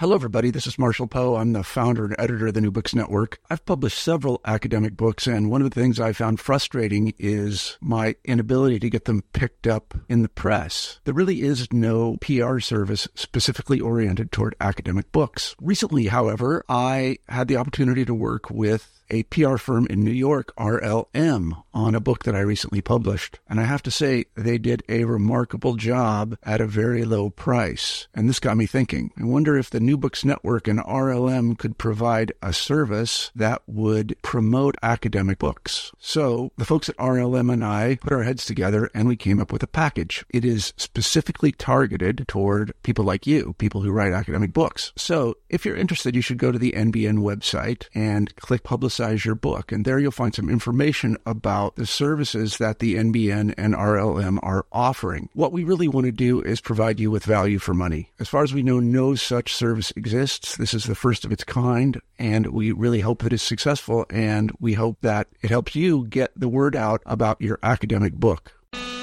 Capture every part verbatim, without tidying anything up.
Hello, everybody. This is Marshall Poe. I'm the founder and editor of the New Books Network. I've published several academic books, and one of the things I found frustrating is my inability to get them picked up in the press. There really is no P R service specifically oriented toward academic books. Recently, however, I had the opportunity to work with a P R firm in New York, R L M, on a book that I recently published. And I have to say, they did a remarkable job at a very low price. And this got me thinking. I wonder if the New Books Network and R L M could provide a service that would promote academic books. So the folks at R L M and I put our heads together and we came up with a package. It is specifically targeted toward people like you, people who write academic books. So if you're interested, you should go to the N B N website and click Publicize your book. And there you'll find some information about the services that the N B N and R L M are offering. What we really want to do is provide you with value for money. As far as we know, no such service exists. This is the first of its kind, and we really hope that it's successful, and we hope that it helps you get the word out about your academic book.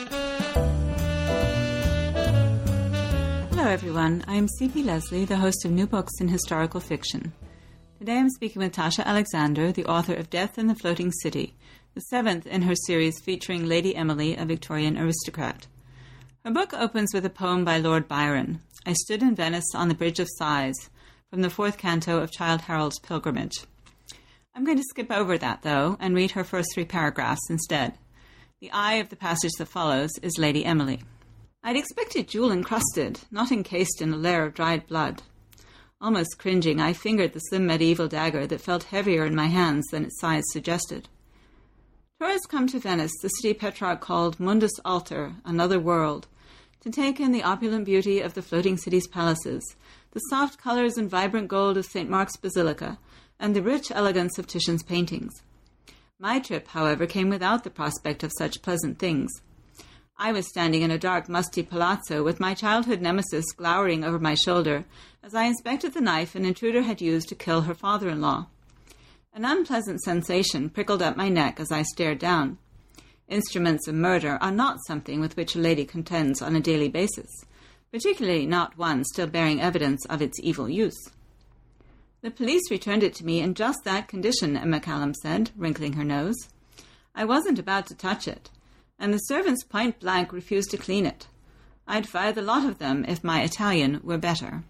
Hello, everyone. I'm C P Leslie, the host of New Books in Historical Fiction. Today I'm speaking with Tasha Alexander, the author of Death in the Floating City, the seventh in her series featuring Lady Emily, a Victorian aristocrat. Her book opens with a poem by Lord Byron, I Stood in Venice on the Bridge of Sighs, from the fourth canto of Childe Harold's Pilgrimage. I'm going to skip over that, though, and read her first three paragraphs instead. The eye of the passage that follows is Lady Emily. I'd expected jewel-encrusted, not encased in a layer of dried blood. Almost cringing, I fingered the slim medieval dagger that felt heavier in my hands than its size suggested. Tourists come to Venice, the city Petrarch called Mundus Alter, another world, to take in the opulent beauty of the floating city's palaces, the soft colors and vibrant gold of Saint Mark's Basilica, and the rich elegance of Titian's paintings. My trip, however, came without the prospect of such pleasant things. I was standing in a dark, musty palazzo with my childhood nemesis glowering over my shoulder as I inspected the knife an intruder had used to kill her father-in-law. An unpleasant sensation prickled up my neck as I stared down. Instruments of murder are not something with which a lady contends on a daily basis, particularly not one still bearing evidence of its evil use. The police returned it to me in just that condition, Emma Callum said, wrinkling her nose. I wasn't about to touch it, and the servants point-blank refused to clean it. I'd fire the lot of them if my Italian were better.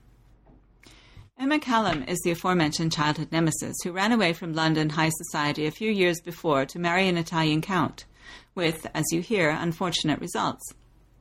Emma Callum is the aforementioned childhood nemesis who ran away from London high society a few years before to marry an Italian count, with, as you hear, unfortunate results.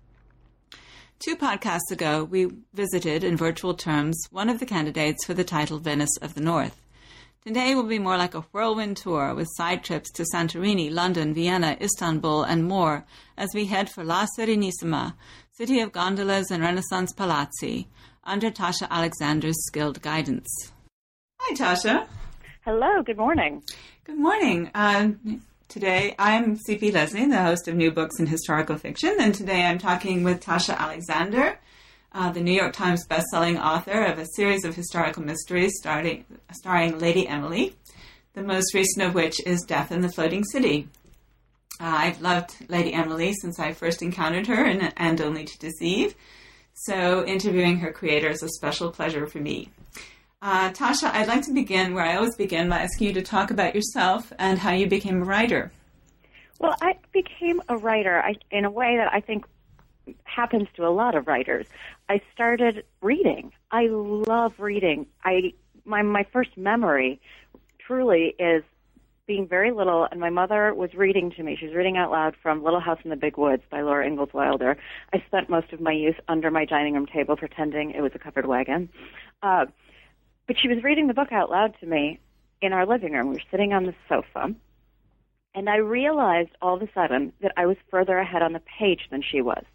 Two podcasts ago, we visited, in virtual terms, one of the candidates for the title Venice of the North. Today will be more like a whirlwind tour with side trips to Santorini, London, Vienna, Istanbul, and more as we head for La Serenissima, city of gondolas and Renaissance palazzi, under Tasha Alexander's skilled guidance. Hi, Tasha. Hello, good morning. Good morning. Uh, today, I'm C P Leslie, the host of New Books in Historical Fiction, and today I'm talking with Tasha Alexander, Uh, the New York Times bestselling author of a series of historical mysteries starting, starring Lady Emily, the most recent of which is Death in the Floating City. Uh, I've loved Lady Emily since I first encountered her in And Only to Deceive, so interviewing her creator is a special pleasure for me. Uh, Tasha, I'd like to begin where I always begin by asking you to talk about yourself and how you became a writer. Well, I became a writer I, in a way that I think happens to a lot of writers. I started reading. I love reading. I my my first memory truly is being very little, and my mother was reading to me. She was reading out loud from Little House in the Big Woods by Laura Ingalls Wilder. I spent most of my youth under my dining room table pretending it was a covered wagon. Uh, but she was reading the book out loud to me in our living room. We were sitting on the sofa, and I realized all of a sudden that I was further ahead on the page than she was.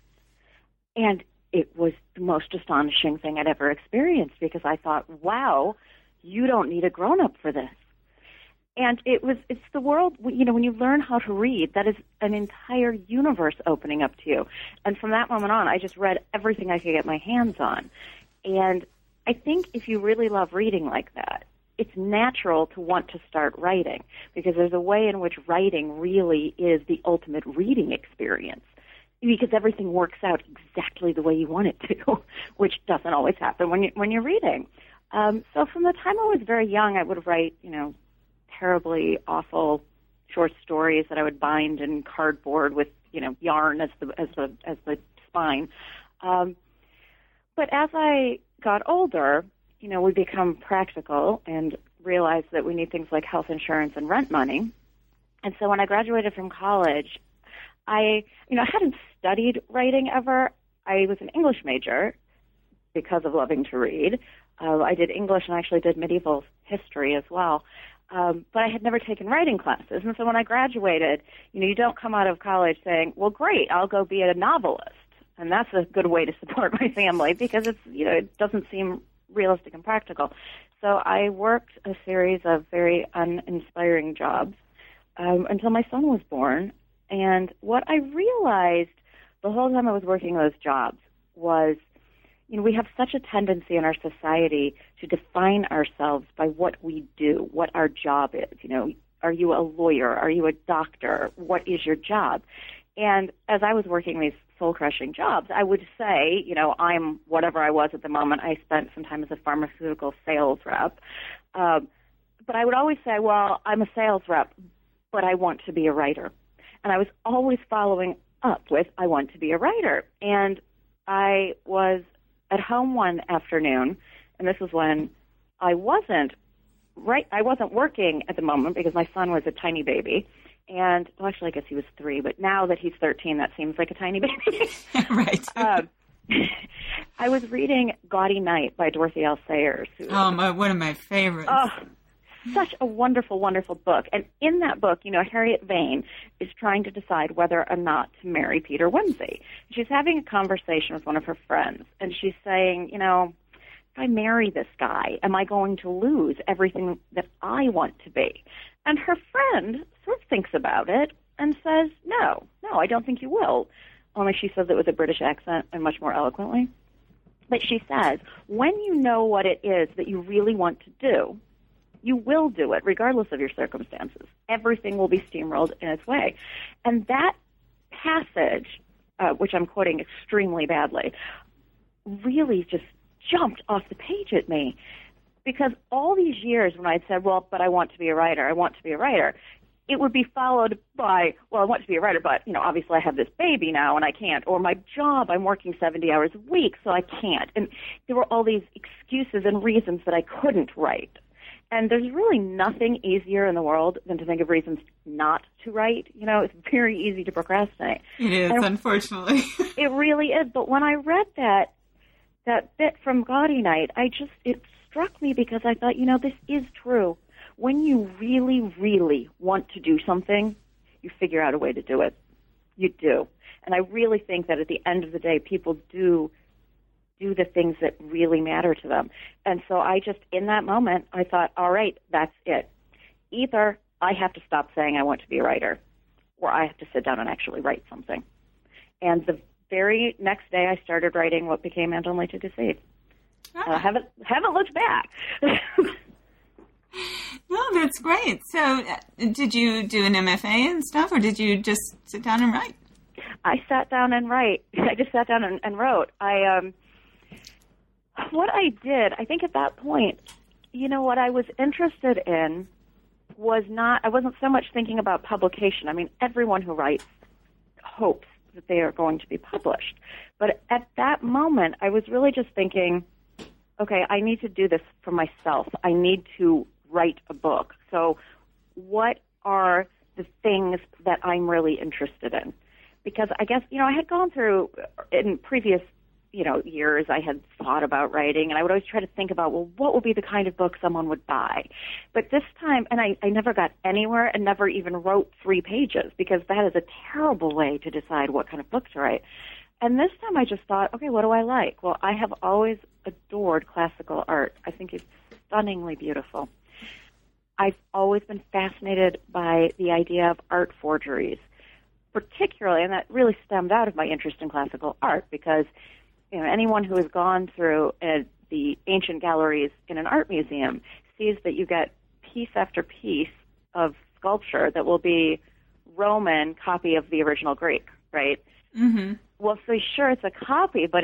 And it was the most astonishing thing I'd ever experienced because I thought, wow, you don't need a grown-up for this. And it was, it's the world, you know, when you learn how to read, that is an entire universe opening up to you. And from that moment on, I just read everything I could get my hands on. And I think if you really love reading like that, it's natural to want to start writing because there's a way in which writing really is the ultimate reading experience. Because everything works out exactly the way you want it to, which doesn't always happen when you when you're reading. Um, so from the time I was very young, I would write, you know, terribly awful short stories that I would bind in cardboard with, you know, yarn as the as the as the spine. Um, but as I got older, you know, we become practical and realize that we need things like health insurance and rent money. And so when I graduated from college, I, you know, I hadn't studied writing ever. I was an English major because of loving to read. Uh, I did English and I actually did medieval history as well. Um, but I had never taken writing classes. And so when I graduated, you know, you don't come out of college saying, well, great, I'll go be a novelist. And that's a good way to support my family because it's, you know, it doesn't seem realistic and practical. So I worked a series of very uninspiring jobs um, until my son was born. And what I realized the whole time I was working those jobs was, you know, we have such a tendency in our society to define ourselves by what we do, what our job is. You know, are you a lawyer? Are you a doctor? What is your job? And as I was working these soul-crushing jobs, I would say, you know, I'm whatever I was at the moment. I spent some time as a pharmaceutical sales rep. Um, but I would always say, well, I'm a sales rep, but I want to be a writer. And I was always following up with, I want to be a writer. And I was at home one afternoon, and this was when I wasn't right. I wasn't working at the moment because my son was a tiny baby. And, well, actually, I guess he was three, but now that he's thirteen, that seems like a tiny baby. Right. um, I was reading Gaudy Night by Dorothy L. Sayers. Who, oh, my, one of my favorites. Oh, such a wonderful, wonderful book. And in that book, you know, Harriet Vane is trying to decide whether or not to marry Peter Wimsey. She's having a conversation with one of her friends, and she's saying, you know, if I marry this guy, am I going to lose everything that I want to be? And her friend sort of thinks about it and says, no, no, I don't think you will. Only she says it with a British accent and much more eloquently. But she says, when you know what it is that you really want to do, you will do it regardless of your circumstances. Everything will be steamrolled in its way. And that passage, uh, which I'm quoting extremely badly, really just jumped off the page at me. Because all these years when I'd said, well, but I want to be a writer, I want to be a writer, it would be followed by, well, I want to be a writer, but, you know, obviously I have this baby now and I can't. Or my job, I'm working seventy hours a week, so I can't. And there were all these excuses and reasons that I couldn't write. And there's really nothing easier in the world than to think of reasons not to write. You know, it's very easy to procrastinate. It is, and unfortunately. It really is. But when I read that, that bit from Gaudy Night, I just, it struck me because I thought, you know, this is true. When you really, really want to do something, you figure out a way to do it. You do. And I really think that at the end of the day, people do do the things that really matter to them. And so I just, in that moment, I thought, all right, that's it. Either I have to stop saying I want to be a writer, or I have to sit down and actually write something. And the very next day, I started writing what became And Only to Deceive. I uh, haven't haven't looked back. No, that's great. So uh, did you do an M F A and stuff, or did you just sit down and write? I sat down and write. I just sat down and, and wrote. I um, what I did, I think at that point, you know, what I was interested in was not, I wasn't so much thinking about publication. I mean, everyone who writes hopes that they are going to be published. But at that moment, I was really just thinking, okay, I need to do this for myself. I need to write a book. So what are the things that I'm really interested in? Because I guess, you know, I had gone through in previous, you know, years, I had thought about writing, and I would always try to think about, well, what would be the kind of book someone would buy? But this time, and I, I never got anywhere and never even wrote three pages, because that is a terrible way to decide what kind of book to write. And this time I just thought, okay, what do I like? Well, I have always adored classical art. I think it's stunningly beautiful. I've always been fascinated by the idea of art forgeries, particularly, and that really stemmed out of my interest in classical art, because you know, anyone who has gone through uh, the ancient galleries in an art museum sees that you get piece after piece of sculpture that will be Roman copy of the original Greek, right? Mm-hmm. Well, so sure, it's a copy, but it's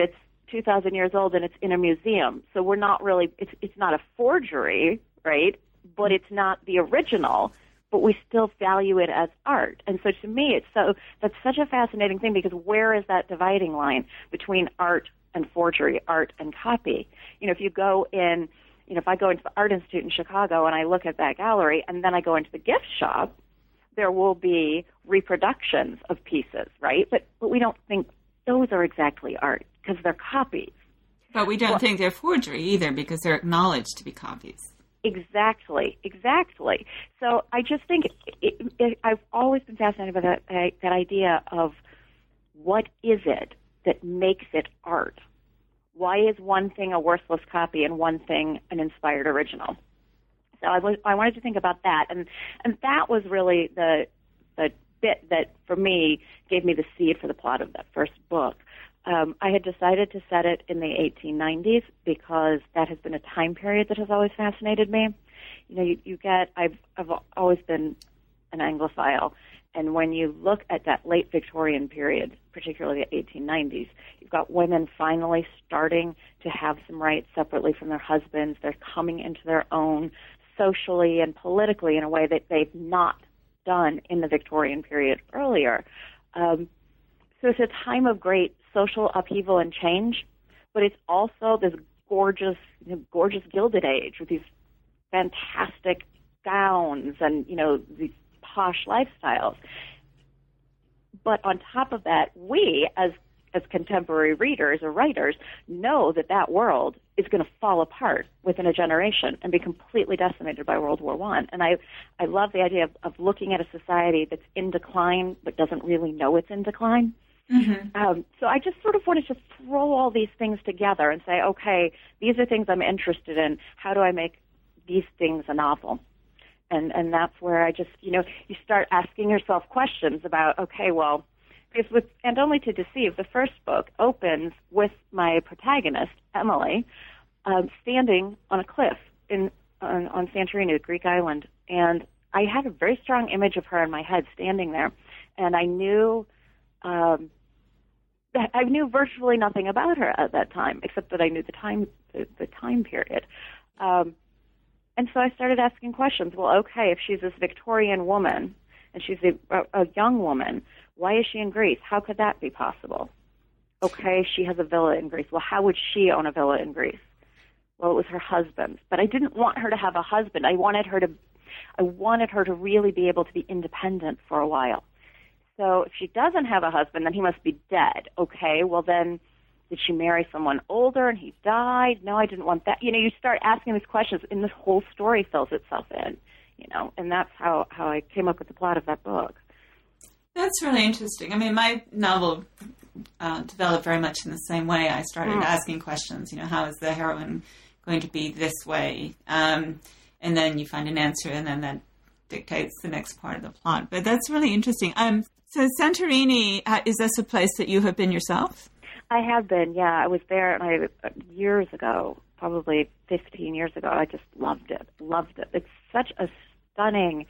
two thousand years old and it's in a museum. So we're not really, it's, it's not a forgery, right? But it's not the original, but we still value it as art. And so to me, it's so, that's such a fascinating thing, because where is that dividing line between art and forgery, art and copy? You know, if you go in, you know, if I go into the Art Institute in Chicago and I look at that gallery and then I go into the gift shop, there will be reproductions of pieces, right? But, but we don't think those are exactly art because they're copies. But we don't well, think they're forgery either because they're acknowledged to be copies. Exactly, exactly. So I just think it, it, I've always been fascinated by that, uh, that idea of what is it that makes it art? Why is one thing a worthless copy and one thing an inspired original? So I, was, I wanted to think about that, and and that was really the the bit that, for me, gave me the seed for the plot of that first book. Um, I had decided to set it in the eighteen nineties because that has been a time period that has always fascinated me. You know, you, you get, I've, I've always been an Anglophile, and when you look at that late Victorian period, particularly the eighteen nineties, you've got women finally starting to have some rights separately from their husbands. They're coming into their own socially and politically in a way that they've not done in the Victorian period earlier. Um, so it's a time of great social upheaval and change, but it's also this gorgeous, you know, gorgeous Gilded Age with these fantastic gowns and, you know, these posh lifestyles. But on top of that, we, as as contemporary readers or writers, know that that world is going to fall apart within a generation and be completely decimated by World War One. And I, I love the idea of, of looking at a society that's in decline but doesn't really know it's in decline. Mm-hmm. Um, so I just sort of wanted to throw all these things together and say, okay, these are things I'm interested in. How do I make these things a novel? And and that's where I just, you know, you start asking yourself questions about, okay, well, because with And Only to Deceive, the first book opens with my protagonist, Emily, um, standing on a cliff in on, on Santorini, the Greek island. And I had a very strong image of her in my head standing there. And I knew... Um, I knew virtually nothing about her at that time, except that I knew the time the, the time period. Um, and so I started asking questions. Well, okay, if she's this Victorian woman and she's a, a young woman, why is she in Greece? How could that be possible? Okay, she has a villa in Greece. Well, how would she own a villa in Greece? Well, it was her husband's. But I didn't want her to have a husband. I wanted her to, I wanted her to really be able to be independent for a while. So if she doesn't have a husband, then he must be dead. Okay, well then, did she marry someone older and he died? No, I didn't want that. You know, you start asking these questions and this whole story fills itself in, you know, and that's how, how I came up with the plot of that book. That's really interesting. I mean, my novel uh, developed very much in the same way. I started mm. asking questions, you know, how is the heroine going to be this way? Um, and then you find an answer, and then that dictates the next part of the plot. But that's really interesting. Um, so Santorini, uh, is this a place that you have been yourself? I have been, yeah. I was there and I, uh, years ago, probably fifteen years ago. I just loved it, loved it. It's such a stunning,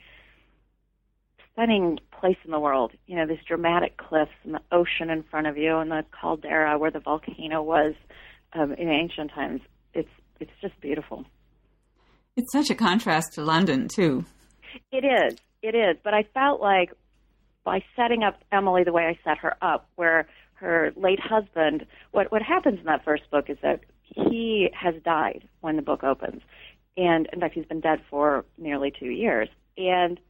stunning place in the world. You know, these dramatic cliffs and the ocean in front of you and the caldera where the volcano was um, in ancient times. It's it's just beautiful. It's such a contrast to London, too. It is, it is. But I felt like by setting up Emily the way I set her up, where her late husband, what, what happens in that first book is that he has died when the book opens. And, in fact, he's been dead for nearly two years. And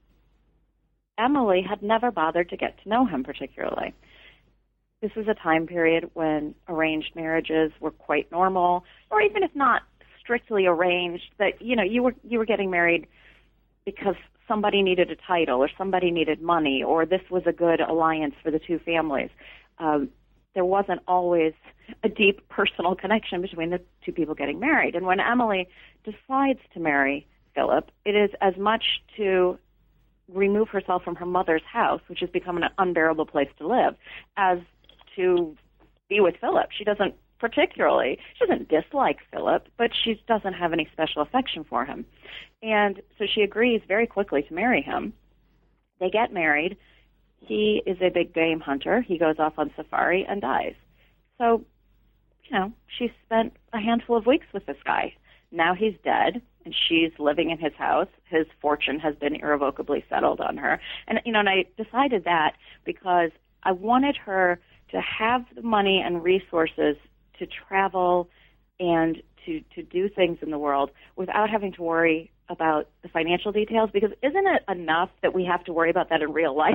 Emily had never bothered to get to know him particularly. This was a time period when arranged marriages were quite normal, or even if not strictly arranged, that, you know, you were you were getting married because somebody needed a title or somebody needed money or this was a good alliance for the two families. Um, there wasn't always a deep personal connection between the two people getting married. And when Emily decides to marry Philip, it is as much to remove herself from her mother's house, which has become an unbearable place to live, as to be with Philip. She doesn't particularly, she doesn't dislike Philip, but she doesn't have any special affection for him. And so she agrees very quickly to marry him. They get married. He is a big game hunter. He goes off on safari and dies. So you know, she spent a handful of weeks with this guy. Now he's dead, and she's living in his house. His fortune has been irrevocably settled on her. And, you know, and I decided that because I wanted her to have the money and resources to travel and to, to do things in the world without having to worry about the financial details, because isn't it enough that we have to worry about that in real life?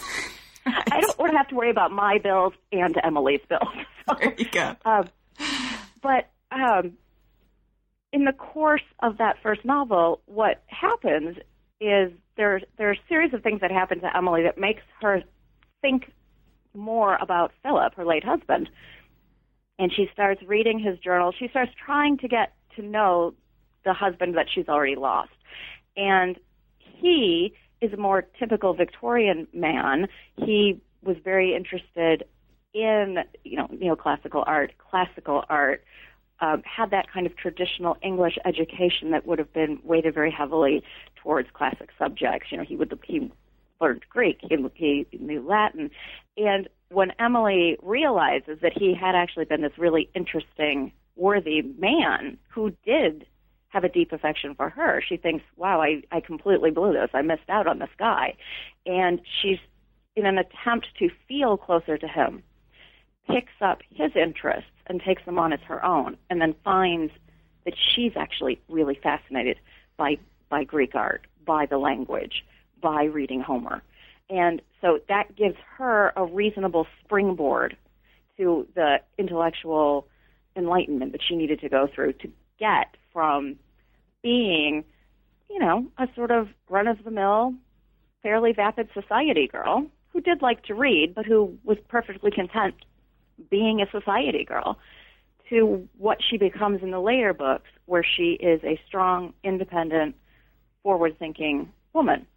I don't want to have to worry about my bills and Emily's bills. So, there you go. Um, but um, in the course of that first novel, what happens is there, there are a series of things that happen to Emily that makes her think more about Philip, her late husband. And she starts reading his journal. She starts trying to get to know the husband that she's already lost. And he is a more typical Victorian man. He was very interested in, you know, neoclassical art, classical art, um, had that kind of traditional English education that would have been weighted very heavily towards classic subjects. You know, he would he learned Greek, he, he knew Latin. And when Emily realizes that he had actually been this really interesting, worthy man who did have a deep affection for her, she thinks, wow, I, I completely blew this. I missed out on this guy. And she's, in an attempt to feel closer to him, picks up his interests and takes them on as her own, and then finds that she's actually really fascinated by, by Greek art, by the language, by reading Homer. And so that gives her a reasonable springboard to the intellectual enlightenment that she needed to go through to get from being, you know, a sort of run-of-the-mill, fairly vapid society girl who did like to read, but who was perfectly content being a society girl, to what she becomes in the later books, where she is a strong, independent, forward-thinking woman.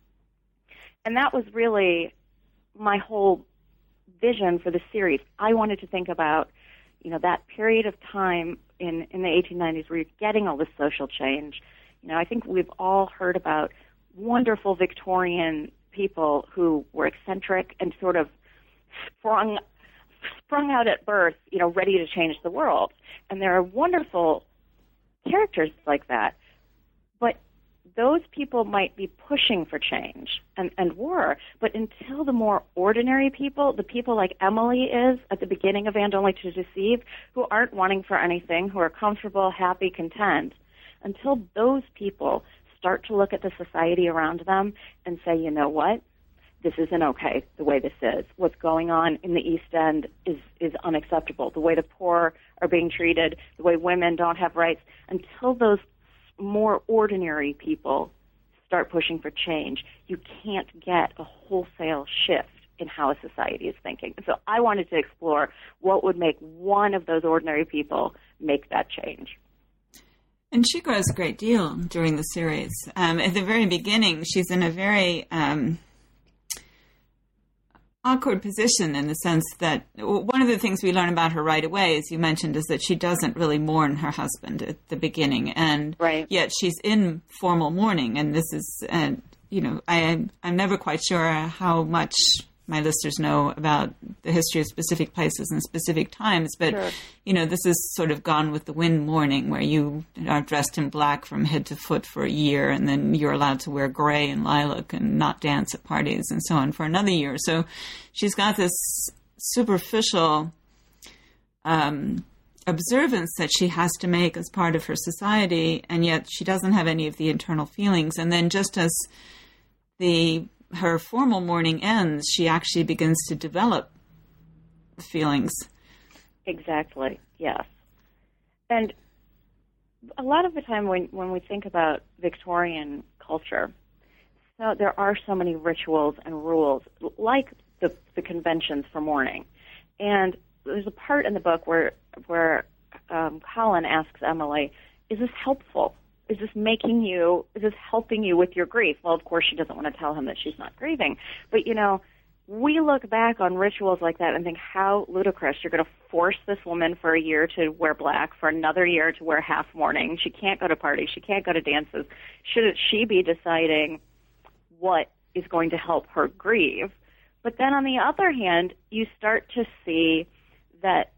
And that was really my whole vision for the series. I wanted to think about, you know, that period of time in, in the eighteen nineties where you're getting all this social change. You know, I think we've all heard about wonderful Victorian people who were eccentric and sort of sprung sprung out at birth, you know, ready to change the world. And there are wonderful characters like that. But those people might be pushing for change, and, and were, but until the more ordinary people, the people like Emily is at the beginning of And Only to Deceive, who aren't wanting for anything, who are comfortable, happy, content, until those people start to look at the society around them and say, you know what, this isn't okay the way this is. What's going on in the East End is, is unacceptable. The way the poor are being treated, the way women don't have rights, until those more ordinary people start pushing for change, you can't get a wholesale shift in how a society is thinking. So I wanted to explore what would make one of those ordinary people make that change. And she grows a great deal during the series. Um, at the very beginning, she's in a very um, awkward position in the sense that one of the things we learn about her right away, as you mentioned, is that she doesn't really mourn her husband at the beginning. And right. Yet she's in formal mourning. And this is, uh, you know, I, I'm never quite sure how much my listeners know about the history of specific places and specific times. But, sure. you know, this is sort of Gone with the Wind mourning, where you are dressed in black from head to foot for a year, and then you're allowed to wear gray and lilac and not dance at parties and so on for another year. So she's got this superficial um, observance that she has to make as part of her society, and yet she doesn't have any of the internal feelings. And then just as the her formal mourning ends, she actually begins to develop feelings. Exactly, yes. And a lot of the time when, when we think about Victorian culture, so there are so many rituals and rules, like the, the conventions for mourning. And there's a part in the book where, where um, Colin asks Emily, is this helpful? Is this making you, is this helping you with your grief? Well, of course, she doesn't want to tell him that she's not grieving. But, you know, we look back on rituals like that and think how ludicrous. You're going to force this woman for a year to wear black, for another year to wear half mourning. She can't go to parties. She can't go to dances. Shouldn't she be deciding what is going to help her grieve? But then on the other hand, you start to see that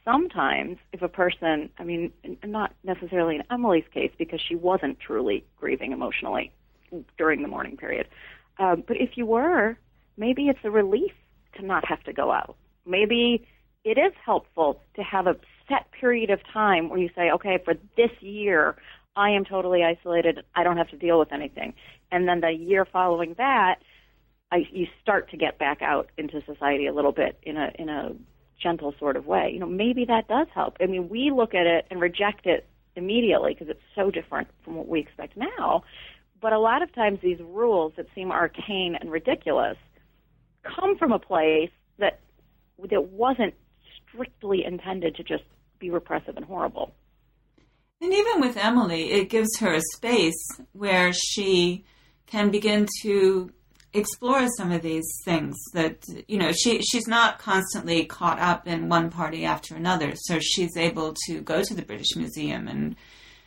sometimes if a person, I mean, not necessarily in Emily's case because she wasn't truly grieving emotionally during the mourning period, um, but if you were, maybe it's a relief to not have to go out. Maybe it is helpful to have a set period of time where you say, okay, for this year, I am totally isolated. I don't have to deal with anything. And then the year following that, I, you start to get back out into society a little bit in a in a gentle sort of way. You know, maybe that does help. I mean, we look at it and reject it immediately because it's so different from what we expect now. But a lot of times these rules that seem arcane and ridiculous come from a place that that wasn't strictly intended to just be repressive and horrible. And even with Emily, it gives her a space where she can begin to explore some of these things that, you know, she she's not constantly caught up in one party after another. So she's able to go to the British Museum and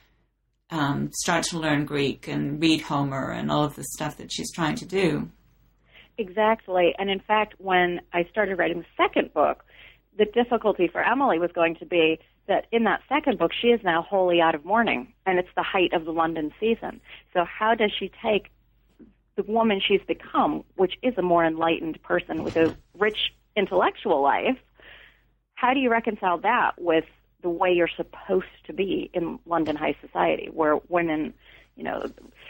um, start to learn Greek and read Homer and all of the stuff that she's trying to do. Exactly. And in fact, when I started writing the second book, the difficulty for Emily was going to be that in that second book, she is now wholly out of mourning, and it's the height of the London season. So how does she take the woman she's become, which is a more enlightened person with a rich intellectual life, how do you reconcile that with the way you're supposed to be in London high society, where women, you know,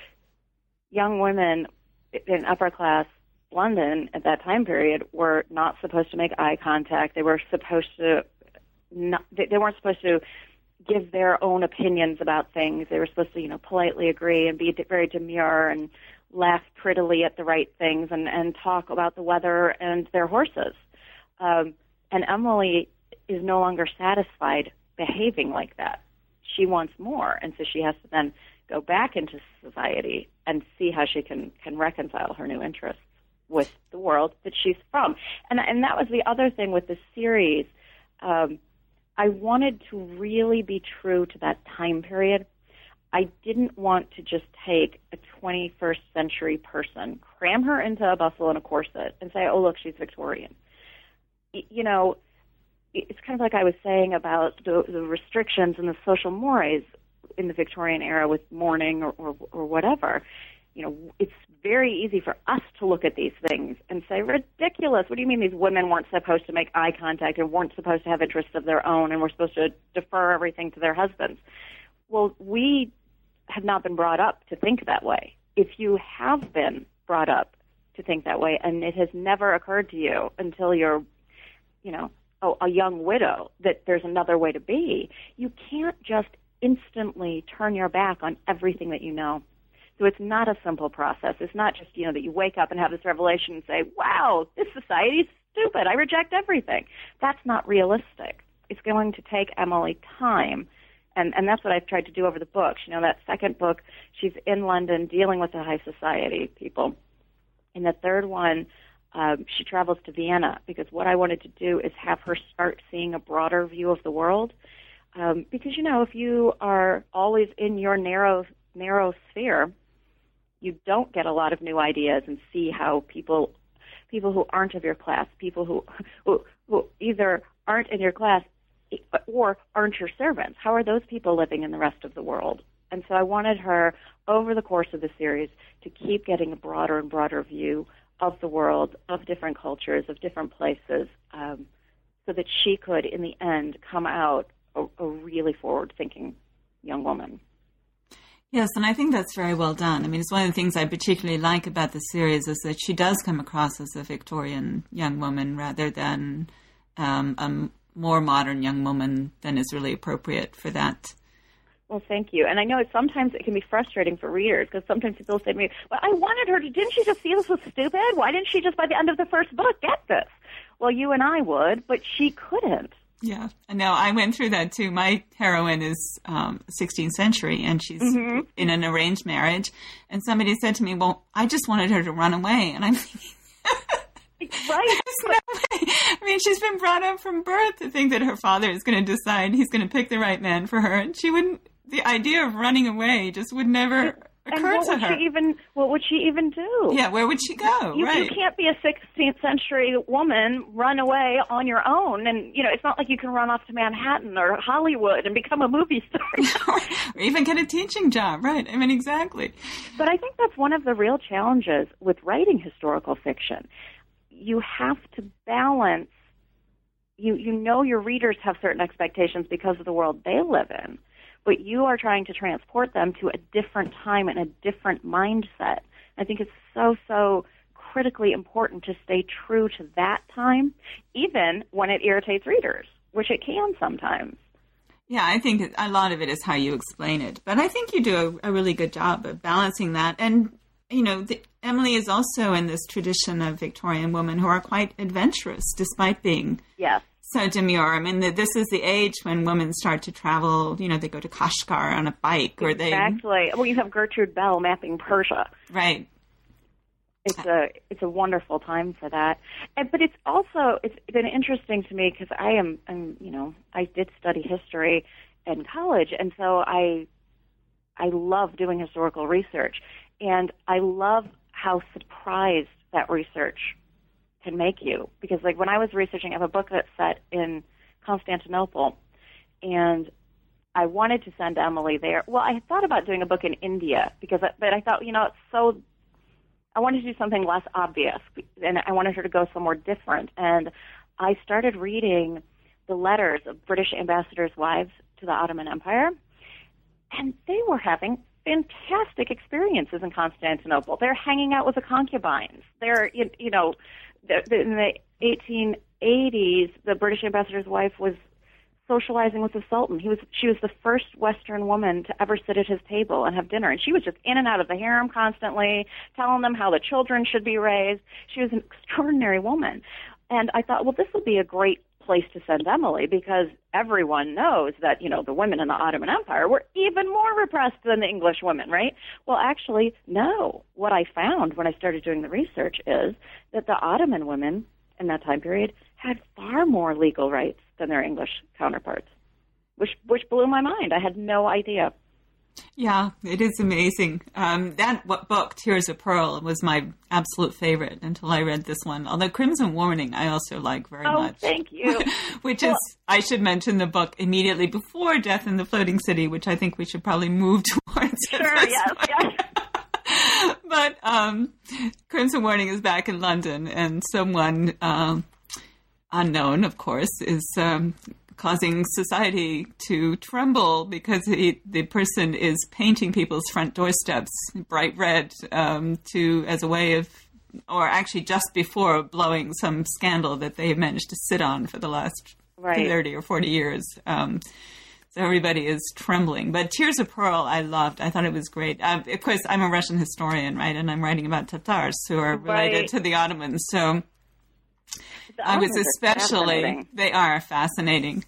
young women in upper class London at that time period were not supposed to make eye contact. They were supposed to not, they weren't supposed to give their own opinions about things. They were supposed to, you know, politely agree and be very demure and laugh prettily at the right things and, and talk about the weather and their horses. Um, and Emily is no longer satisfied behaving like that. She wants more, and so she has to then go back into society and see how she can, can reconcile her new interests with the world that she's from. And, and that was the other thing with the series. Um, I wanted to really be true to that time period. I didn't want to just take a twenty-first century person, cram her into a bustle and a corset, and say, oh, look, she's Victorian. You know, it's kind of like I was saying about the, the restrictions and the social mores in the Victorian era with mourning or, or, or whatever. You know, it's very easy for us to look at these things and say, ridiculous. What do you mean these women weren't supposed to make eye contact and weren't supposed to have interests of their own and were supposed to defer everything to their husbands? Well, we have not been brought up to think that way. If you have been brought up to think that way and it has never occurred to you until you're, you know, oh, a young widow that there's another way to be, you can't just instantly turn your back on everything that you know. So it's not a simple process. It's not just, you know, that you wake up and have this revelation and say, wow, this society's stupid. I reject everything. That's not realistic. It's going to take Emily time. And, and that's what I've tried to do over the books. You know, that second book, she's in London dealing with the high society people. In the third one, um, she travels to Vienna because what I wanted to do is have her start seeing a broader view of the world. Um, because, you know, if you are always in your narrow, narrow sphere, you don't get a lot of new ideas and see how people people who aren't of your class, people who, who, who either aren't in your class or aren't your servants, how are those people living in the rest of the world? And so I wanted her, over the course of the series, to keep getting a broader and broader view of the world, of different cultures, of different places, um, so that she could, in the end, come out a, a really forward-thinking young woman. Yes, and I think that's very well done. I mean, it's one of the things I particularly like about the series is that she does come across as a Victorian young woman rather than um, a more modern young woman than is really appropriate for that. Well, thank you. And I know sometimes it can be frustrating for readers because sometimes people say to me, well, I wanted her to, didn't she just see this was stupid? Why didn't she just by the end of the first book get this? Well, you and I would, but she couldn't. Yeah, no, I went through that too. My heroine is um, sixteenth century, and she's mm-hmm. in an arranged marriage. And somebody said to me, "Well, I just wanted her to run away," and I'm thinking, right? No way. I mean, she's been brought up from birth to think that her father is going to decide he's going to pick the right man for her, and she wouldn't. The idea of running away just would never occur and what to would her? She even, what would she even do? Yeah, where would she go? You, right. you can't be a sixteenth century woman, run away on your own. And, you know, it's not like you can run off to Manhattan or Hollywood and become a movie star. Or even get a teaching job, right? I mean, exactly. But I think that's one of the real challenges with writing historical fiction. You have to balance, you, you know your readers have certain expectations because of the world they live in, but you are trying to transport them to a different time and a different mindset. I think it's so, so critically important to stay true to that time, even when it irritates readers, which it can sometimes. Yeah, I think a lot of it is how you explain it. But I think you do a, a really good job of balancing that. And, you know, the, Emily is also in this tradition of Victorian women who are quite adventurous, despite being yes. so demure. I mean, the, this is the age when women start to travel. You know, they go to Kashgar on a bike, or they exactly. Well, you have Gertrude Bell mapping Persia. Right. It's a it's a wonderful time for that, and, but it's also it's been interesting to me because I am I'm, you know I did study history in college, and so I I love doing historical research, and I love how surprised that research can make you. Because like when I was researching, I have a book that's set in Constantinople, and I wanted to send Emily there. Well, I thought about doing a book in India because, but I thought you know it's so. I wanted to do something less obvious, and I wanted her to go somewhere different. And I started reading the letters of British ambassadors' wives to the Ottoman Empire, and they were having fantastic experiences in Constantinople. They're hanging out with the concubines. They're, you know, in the eighteen eighties, the British ambassador's wife was socializing with the Sultan. He was, she was the first Western woman to ever sit at his table and have dinner. And she was just in and out of the harem constantly, telling them how the children should be raised. She was an extraordinary woman. And I thought, well, this would be a great place to send Emily because everyone knows that, you know, the women in the Ottoman Empire were even more repressed than the English women, right? Well, actually, no. What I found when I started doing the research is that the Ottoman women in that time period had far more legal rights than their English counterparts, which which blew my mind. I had no idea. Yeah, it is amazing. Um, that what book, Tears of Pearl, was my absolute favorite until I read this one. Although Crimson Warning, I also like very oh, much. Oh, thank you. which well, is, I should mention the book immediately before Death in the Floating City, which I think we should probably move towards. Sure, yes, yes. But um, Crimson Warning is back in London, and someone um, unknown, of course, is um, causing society to tremble because he, the person is painting people's front doorsteps bright red um, to as a way of, or actually just before blowing some scandal that they managed to sit on for the last right. thirty or forty years. Um, So everybody is trembling. But Tears of Pearl, I loved. I thought it was great. Um, of course, I'm a Russian historian, right? And I'm writing about Tatars who are related right. to the Ottomans. So the I was especially, they are fascinating.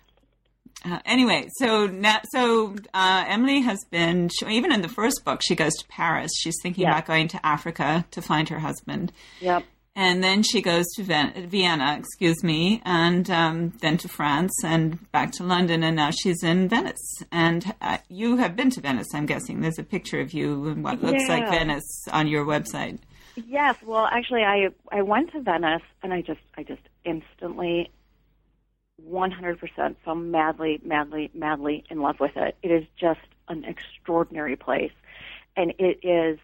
Uh, anyway, so now, so uh, Emily has been, even in the first book, she goes to Paris. She's thinking yeah. about going to Africa to find her husband. Yep. And then she goes to Ven- Vienna, excuse me, and um, then to France and back to London, and now she's in Venice. And uh, you have been to Venice, I'm guessing. There's a picture of you in what looks yeah. like Venice on your website. Yes, well, actually, I I went to Venice, and I just I just instantly, one hundred percent fell madly, madly, madly in love with it. It is just an extraordinary place, and it is,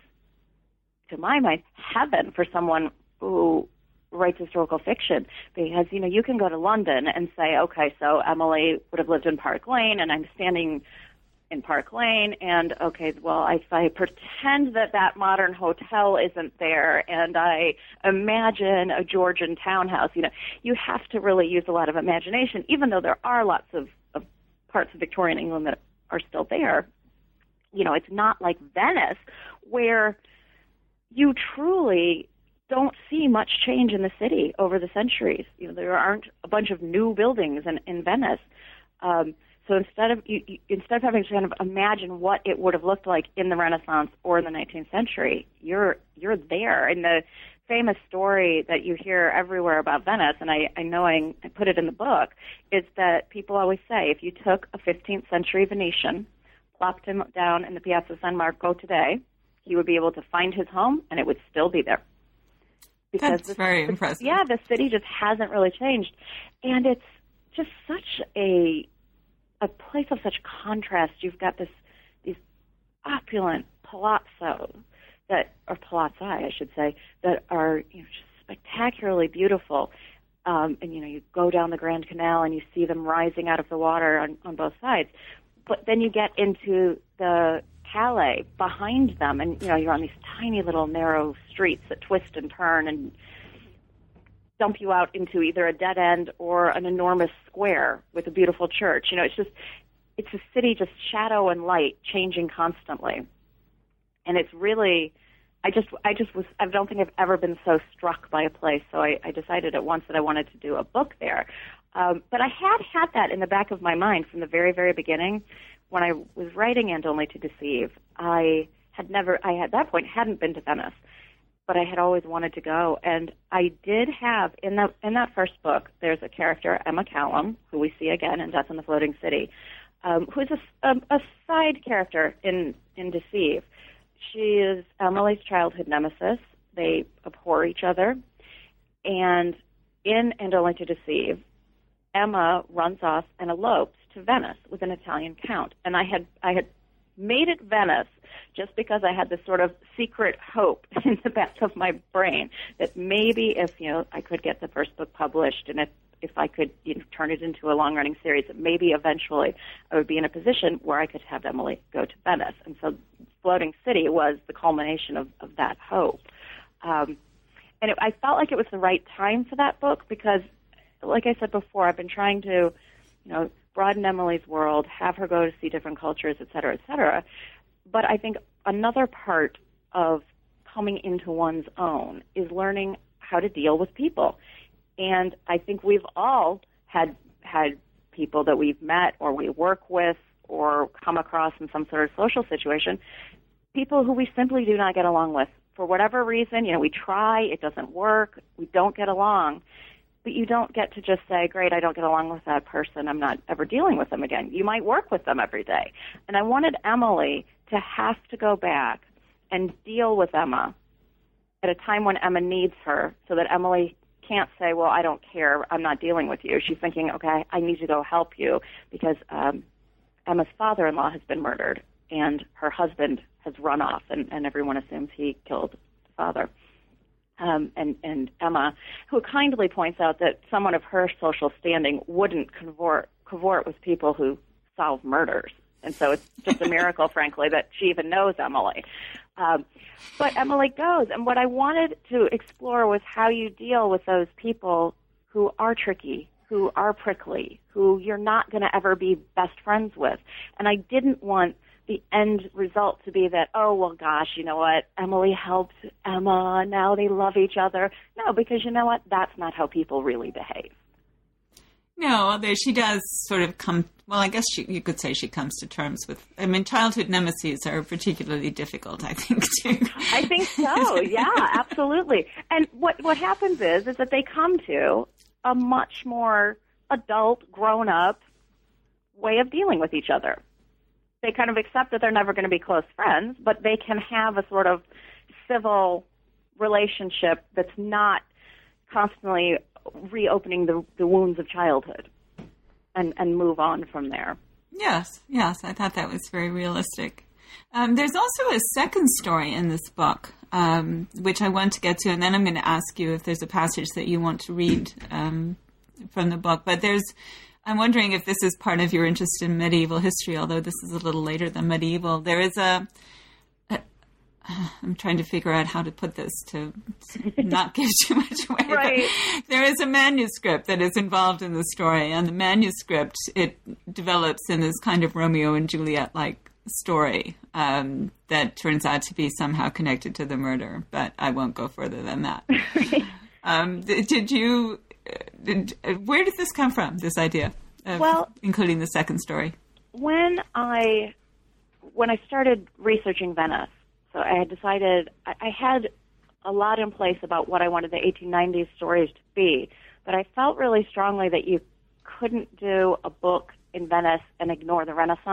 to my mind, heaven for someone who writes historical fiction, because, you know, you can go to London and say, okay, so Emily would have lived in Park Lane, and I'm standing in Park Lane, and, okay, well, if I pretend that that modern hotel isn't there, and I imagine a Georgian townhouse, you know, you have to really use a lot of imagination, even though there are lots of, of parts of Victorian England that are still there. You know, it's not like Venice, where you truly don't see much change in the city over the centuries. You know, there aren't a bunch of new buildings in, in Venice. Um, so instead of you, you, instead of having to kind of imagine what it would have looked like in the Renaissance or in the nineteenth century, you're you're there. And the famous story that you hear everywhere about Venice, and I, I know I, I put it in the book, is that people always say if you took a fifteenth century Venetian, plopped him down in the Piazza San Marco today, he would be able to find his home, and it would still be there. Because That's the, very the, impressive. Yeah, the city just hasn't really changed. And it's just such a a place of such contrast. You've got this these opulent palazzo that, or palazzi, I should say, that are you know, just spectacularly beautiful. Um, and, you know, you go down the Grand Canal and you see them rising out of the water on, on both sides. But then you get into the Calais behind them, and, you know, you're on these tiny little narrow streets that twist and turn and dump you out into either a dead end or an enormous square with a beautiful church. You know, it's just, it's a city just shadow and light changing constantly. And it's really, I just, I just was, I don't think I've ever been so struck by a place. So I, I decided at once that I wanted to do a book there. Um, but I had had that in the back of my mind from the very, very beginning. When I was writing And Only to Deceive, I had never, I at that point hadn't been to Venice, but I had always wanted to go. And I did have, in that, in that first book, there's a character, Emma Callum, who we see again in Death in the Floating City, um, who's a, a, a side character in, in Deceive. She is Emily's childhood nemesis. They abhor each other. And in And Only to Deceive, Emma runs off and elopes to Venice with an Italian count. And I had I had made it Venice just because I had this sort of secret hope in the back of my brain that maybe if, you know, I could get the first book published and if, if I could, you know, turn it into a long-running series, that maybe eventually I would be in a position where I could have Emily go to Venice. And so Floating City was the culmination of, of that hope. Um, and it, I felt like it was the right time for that book because, like I said before, I've been trying to, you know, broaden Emily's world, have her go to see different cultures, et cetera, et cetera. But I think another part of coming into one's own is learning how to deal with people. And I think we've all had had people that we've met or we work with or come across in some sort of social situation, people who we simply do not get along with. For whatever reason, you know, we try, it doesn't work, we don't get along. But you don't get to just say, great, I don't get along with that person, I'm not ever dealing with them again. You might work with them every day. And I wanted Emily to have to go back and deal with Emma at a time when Emma needs her so that Emily can't say, well, I don't care, I'm not dealing with you. She's thinking, okay, I need to go help you because um, Emma's father-in-law has been murdered and her husband has run off, and, and everyone assumes he killed the father. Um, and, and Emma, who kindly points out that someone of her social standing wouldn't cavort, cavort with people who solve murders. And so it's just a miracle, frankly, that she even knows Emily. Um, but Emily goes, and what I wanted to explore was how you deal with those people who are tricky, who are prickly, who you're not going to ever be best friends with. And I didn't want the end result to be that, oh, well, gosh, you know what, Emily helped Emma, now they love each other. No, because you know what, that's not how people really behave. No, there, she does sort of come, well, I guess she, you could say she comes to terms with, I mean, childhood nemesis are particularly difficult, I think, too. I think so, yeah, absolutely. And what, what happens is, is that they come to a much more adult, grown-up way of dealing with each other. They kind of accept that they're never going to be close friends, but they can have a sort of civil relationship that's not constantly reopening the, the wounds of childhood and, and move on from there. Yes, yes, I thought that was very realistic. Um, there's also a second story in this book, um, which I want to get to, and then I'm going to ask you if there's a passage that you want to read um, from the book. But there's I'm wondering if this is part of your interest in medieval history, although this is a little later than medieval. There is a, a I'm trying to figure out how to put this to, to not give too much away. Right. There is a manuscript that is involved in the story, and the manuscript, it develops in this kind of Romeo and Juliet-like story um, that turns out to be somehow connected to the murder, but I won't go further than that. um, did you... Did, where did this come from, this idea of well, including the second story? When I when I started researching Venice, so I had decided, I, I had a lot in place about what I wanted the eighteen nineties stories to be, but I felt really strongly that you couldn't do a book in Venice and ignore the Renaissance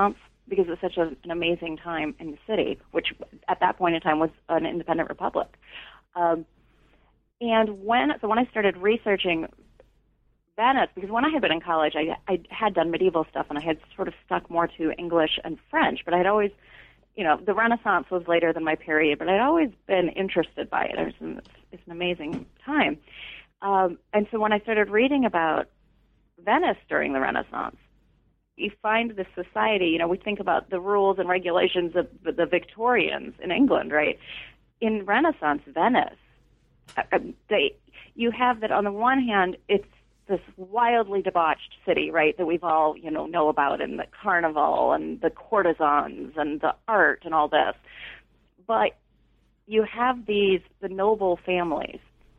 because it was such a, an amazing time in the city, which at that point in time was an independent republic. Um, and when so when I started researching Venice, because when I had been in college, I, I had done medieval stuff, and I had sort of stuck more to English and French, but I'd always, you know, the Renaissance was later than my period, but I'd always been interested by it. It was an, it's an amazing time. Um, and so when I started reading about Venice during the Renaissance, you find this society, you know, we think about the rules and regulations of the, the Victorians in England, right? In Renaissance Venice, uh, they, you have that on the one hand, it's this wildly debauched city, right, that we've all, you know, know about, and the carnival and the courtesans and the art and all this. But you have these, the noble families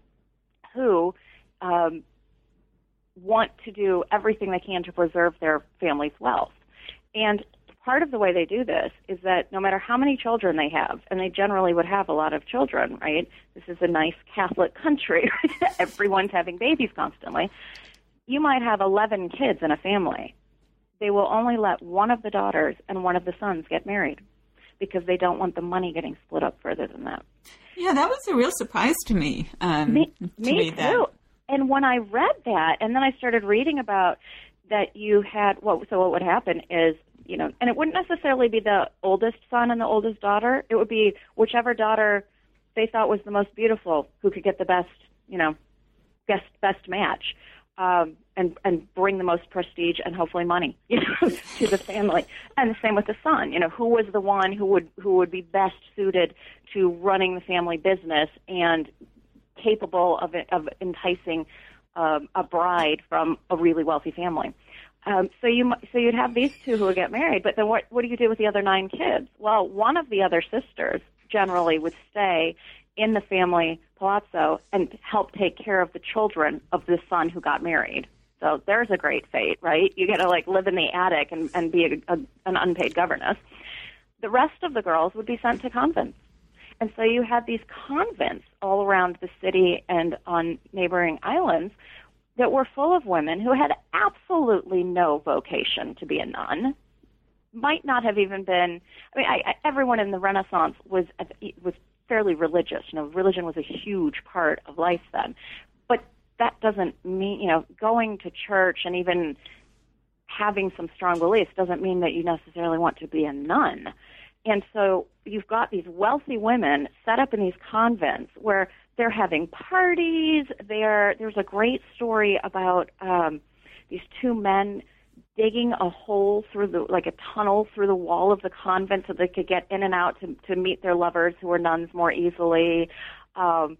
who um, want to do everything they can to preserve their family's wealth. And part of the way they do this is that no matter how many children they have, and they generally would have a lot of children, right? This is a nice Catholic country. Everyone's having babies constantly. You might have eleven kids in a family. They will only let one of the daughters and one of the sons get married because they don't want the money getting split up further than that. Yeah, that was a real surprise to me. Um, me to me read too. That. And when I read that, and then I started reading about that you had, well, so what would happen is, you know, and it wouldn't necessarily be the oldest son and the oldest daughter. It would be whichever daughter they thought was the most beautiful who could get the best, you know, best best match, um, and and bring the most prestige and hopefully money, you know, to the family. And the same with the son. You know, who was the one who would who would be best suited to running the family business and capable of of enticing um, a bride from a really wealthy family. Um, so you so you'd have these two who would get married, but then what what do you do with the other nine kids? Well, one of the other sisters generally would stay in the family palazzo and help take care of the children of the son who got married. So there's a great fate, right? You get to like live in the attic and, and be a, a, an unpaid governess. The rest of the girls would be sent to convents. And so you had these convents all around the city and on neighboring islands that were full of women who had absolutely no vocation to be a nun, might not have even been, I mean, I, I, everyone in the Renaissance was was fairly religious. You know, religion was a huge part of life then. But that doesn't mean, you know, going to church and even having some strong beliefs doesn't mean that you necessarily want to be a nun. And so you've got these wealthy women set up in these convents where they're having parties. They're, there's a great story about um, these two men digging a hole through the, like a tunnel through the wall of the convent so they could get in and out to, to meet their lovers who were nuns more easily. Um,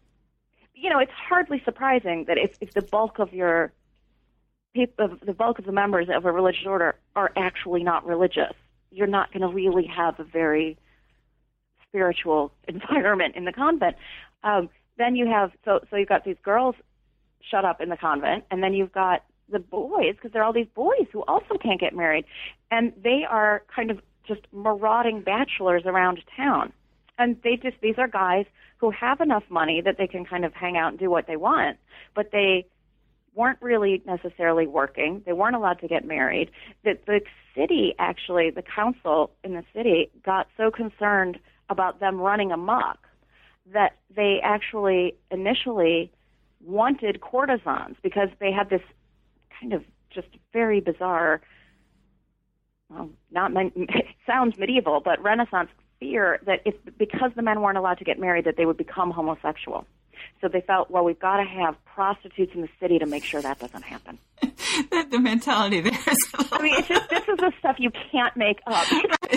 you know, it's hardly surprising that if, if the bulk of your people, the bulk of the members of a religious order are actually not religious, you're not going to really have a very spiritual environment in the convent. Um, then you have, so, so you've got these girls shut up in the convent, and then you've got the boys, because there are all these boys who also can't get married, and they are kind of just marauding bachelors around town. And they just, these are guys who have enough money that they can kind of hang out and do what they want, but they weren't really necessarily working. They weren't allowed to get married. The, the city, actually, the council in the city got so concerned about them running amok that they actually initially wanted courtesans because they had this kind of just very bizarre, well, not it sounds medieval, but Renaissance fear that if because the men weren't allowed to get married that they would become homosexual. So they felt, well, we've got to have prostitutes in the city to make sure that doesn't happen. the, the mentality there is I mean, it's just, this is the stuff you can't make up.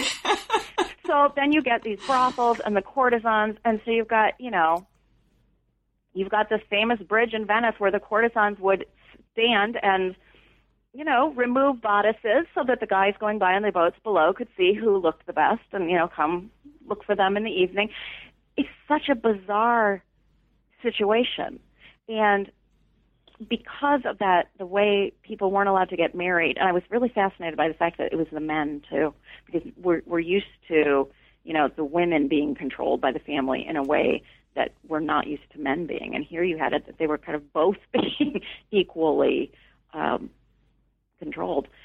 So then you get these brothels and the courtesans, and so you've got, you know, you've got this famous bridge in Venice where the courtesans would stand and, you know, remove bodices so that the guys going by on the boats below could see who looked the best and, you know, come look for them in the evening. It's such a bizarre situation. And because of that, the way people weren't allowed to get married, and I was really fascinated by the fact that it was the men, too, because we're, we're used to, you know, the women being controlled by the family in a way that we're not used to men being. And here you had it that they were kind of both being equally um, controlled.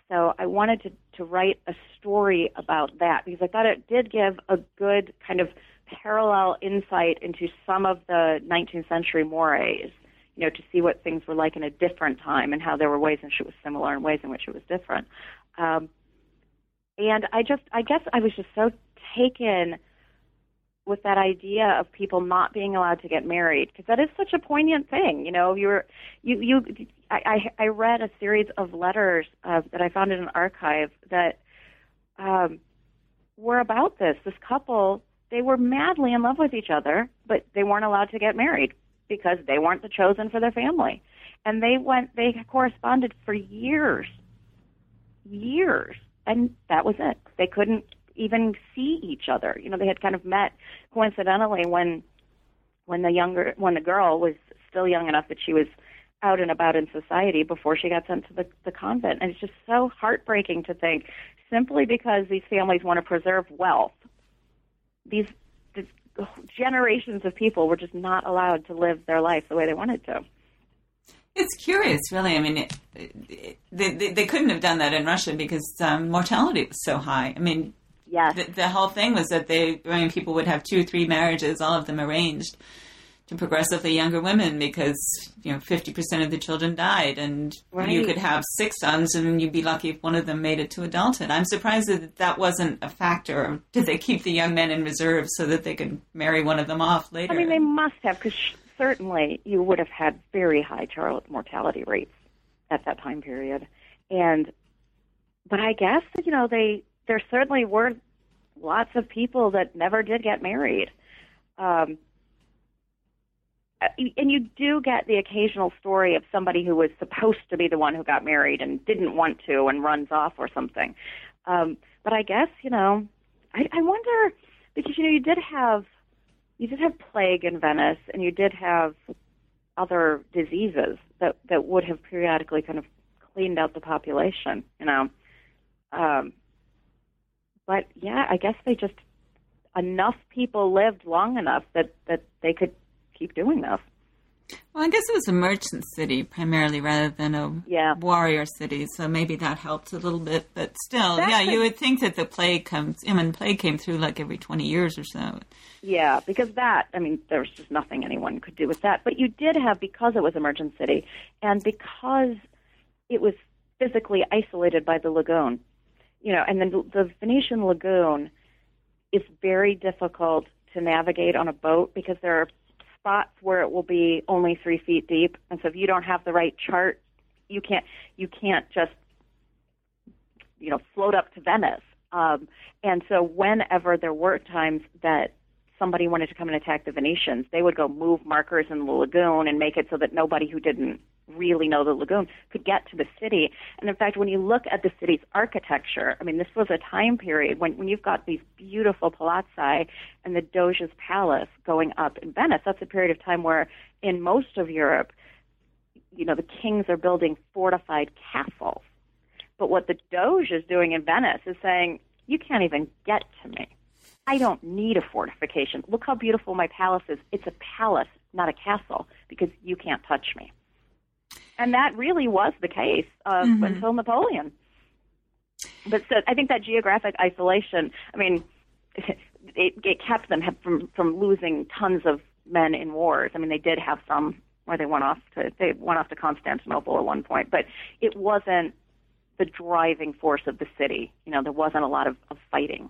So I wanted to, to write a story about that because I thought it did give a good kind of parallel insight into some of the nineteenth century mores, you know, to see what things were like in a different time and how there were ways in which it was similar and ways in which it was different. Um, and I just, I guess I was just so taken with that idea of people not being allowed to get married, because that is such a poignant thing. You know, you were, you, you, I, I read a series of letters uh, that I found in an archive that um, were about this. This couple, they were madly in love with each other, but they weren't allowed to get married because they weren't the chosen for their family. And they went, they corresponded for years, years, and that was it. They couldn't even see each other. You know, they had kind of met coincidentally when when the younger when the girl was still young enough that she was out and about in society before she got sent to the, the convent. And it's just so heartbreaking to think, simply because these families want to preserve wealth, these, these generations of people were just not allowed to live their life the way they wanted to. It's curious, really. I mean, it, it, they, they couldn't have done that in Russia because um, mortality was so high. I mean, yes. the, the whole thing was that they, I mean, people would have two, three marriages, all of them arranged to progressively younger women because, you know, fifty percent of the children died, and right. you could have six sons and you'd be lucky if one of them made it to adulthood. I'm surprised that that wasn't a factor. Did they keep the young men in reserve so that they could marry one of them off later? I mean, they must have, because certainly you would have had very high child mortality rates at that time period. And, but I guess, you know, they, there certainly were lots of people that never did get married. Um, and you do get the occasional story of somebody who was supposed to be the one who got married and didn't want to and runs off or something. Um, but I guess, you know, I, I wonder, because, you know, you did have, you did have plague in Venice, and you did have other diseases that, that would have periodically kind of cleaned out the population, you know. Um, but, yeah, I guess they just, enough people lived long enough that, that they could keep doing this. Well, I guess it was a merchant city primarily rather than a yeah. warrior city, so maybe that helped a little bit. But still, That's yeah, a, you would think that the plague comes, I mean, plague came through like every twenty years or so. Yeah, because that, I mean, there was just nothing anyone could do with that. But you did have, because it was a merchant city, and because it was physically isolated by the lagoon, you know, and then the Venetian lagoon is very difficult to navigate on a boat because there are spots where it will be only three feet deep, and so if you don't have the right chart, you can't you can't just you know float up to Venice. Um, and so whenever there were times that somebody wanted to come and attack the Venetians, they would go move markers in the lagoon and make it so that nobody who didn't really know the lagoon could get to the city. And in fact, when you look at the city's architecture, I mean, this was a time period when, when you've got these beautiful palazzi and the Doge's palace going up in Venice. That's a period of time where in most of Europe, you know, the kings are building fortified castles. But what the Doge is doing in Venice is saying, you can't even get to me. I don't need a fortification. Look how beautiful my palace is. It's a palace, not a castle, because you can't touch me. And that really was the case uh, mm-hmm. until Napoleon. But so I think that geographic isolation, I mean, it, it kept them from, from losing tons of men in wars. I mean, they did have some where they went off to they went off to Constantinople at one point, but it wasn't the driving force of the city. You know, there wasn't a lot of, of fighting.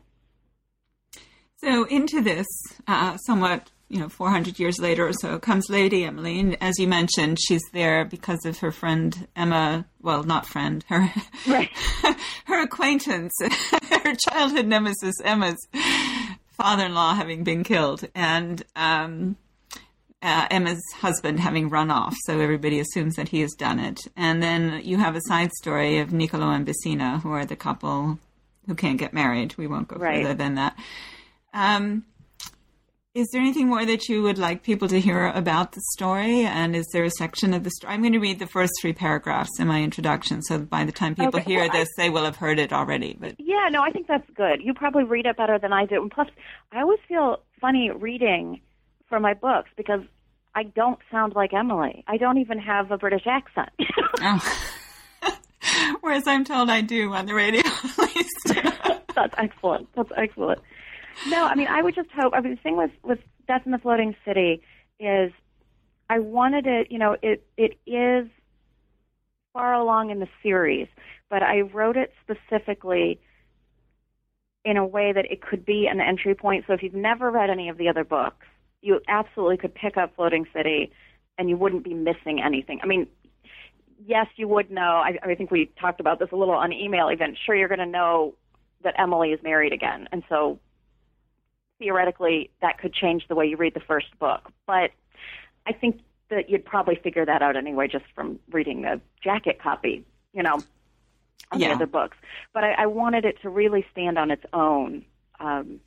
So into this, uh, somewhat, you know, four hundred years later or so, comes Lady Emily. And as you mentioned, she's there because of her friend Emma, well, not friend, her right. her acquaintance, her childhood nemesis Emma's father-in-law having been killed, and um, uh, Emma's husband having run off. So everybody assumes that he has done it. And then you have a side story of Niccolo and Bissina, who are the couple who can't get married. We won't go right. further than that. Um, is there anything more that you would like people to hear about the story? And is there a section of the story? I'm going to read the first three paragraphs in my introduction, so by the time people okay. hear well, this, I, they will have heard it already. But yeah, no, I think that's good. You probably read it better than I do. And plus, I always feel funny reading from my books because I don't sound like Emily. I don't even have a British accent. oh. Whereas I'm told I do on the radio, at least. That's excellent. That's excellent. No, I mean, I would just hope, I mean, the thing with, with Death in the Floating City is I wanted it, you know, it it is far along in the series, but I wrote it specifically in a way that it could be an entry point. So if you've never read any of the other books, you absolutely could pick up Floating City and you wouldn't be missing anything. I mean, yes, you would know. I, I think we talked about this a little on email even. Sure, you're going to know that Emily is married again. And so theoretically, that could change the way you read the first book. But I think that you'd probably figure that out anyway just from reading the jacket copy, you know, of yeah. the other books. But I, I wanted it to really stand on its own um,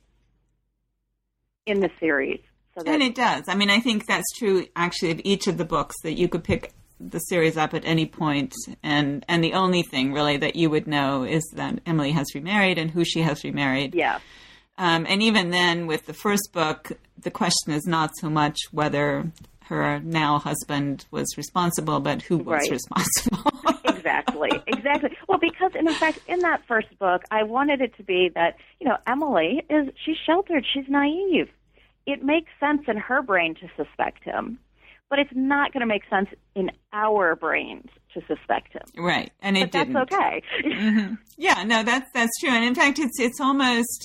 in the series. So that, and it does. I mean, I think that's true, actually, of each of the books, that you could pick the series up at any point, and, and the only thing, really, that you would know is that Emily has remarried and who she has remarried. Yeah. Um, and even then, with the first book, the question is not so much whether her now husband was responsible, but who was right. responsible. Exactly, exactly. Well, because, and in fact, in that first book, I wanted it to be that, you know, Emily is, she's sheltered, she's naive. It makes sense in her brain to suspect him, but it's not going to make sense in our brains to suspect him. Right, and it but that's didn't. okay. Mm-hmm. Yeah, no, that's that's true. And in fact, it's it's almost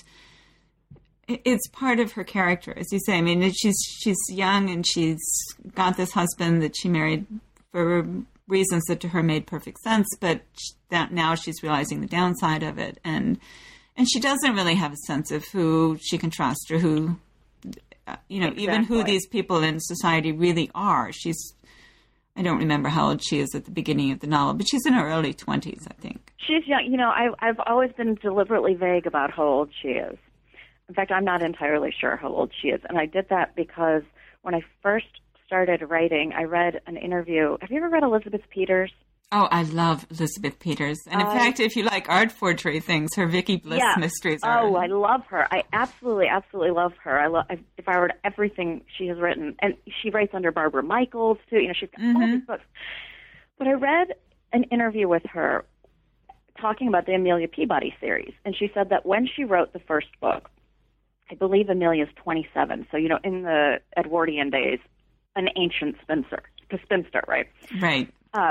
it's part of her character, as you say. I mean, she's she's young and she's got this husband that she married for reasons that to her made perfect sense, but that now she's realizing the downside of it, and and she doesn't really have a sense of who she can trust or who. Uh, you know, exactly. Even who these people in society really are. She's, I don't remember how old she is at the beginning of the novel, but she's in her early twenties, I think. She's young. You know, I, I've always been deliberately vague about how old she is. In fact, I'm not entirely sure how old she is. And I did that because when I first started writing, I read an interview. Have you ever read Elizabeth Peters? Oh, I love Elizabeth Peters. And in uh, fact, if you like art forgery things, her Vicky Bliss yeah. mysteries are... Oh, I love her. I absolutely, absolutely love her. I love, if I read everything she has written, and she writes under Barbara Michaels, too. You know, she's got mm-hmm. all these books. But I read an interview with her talking about the Amelia Peabody series, and she said that when she wrote the first book, I believe Amelia's twenty-seven, so, you know, in the Edwardian days, an ancient spinster, a spinster, right? Right. Uh,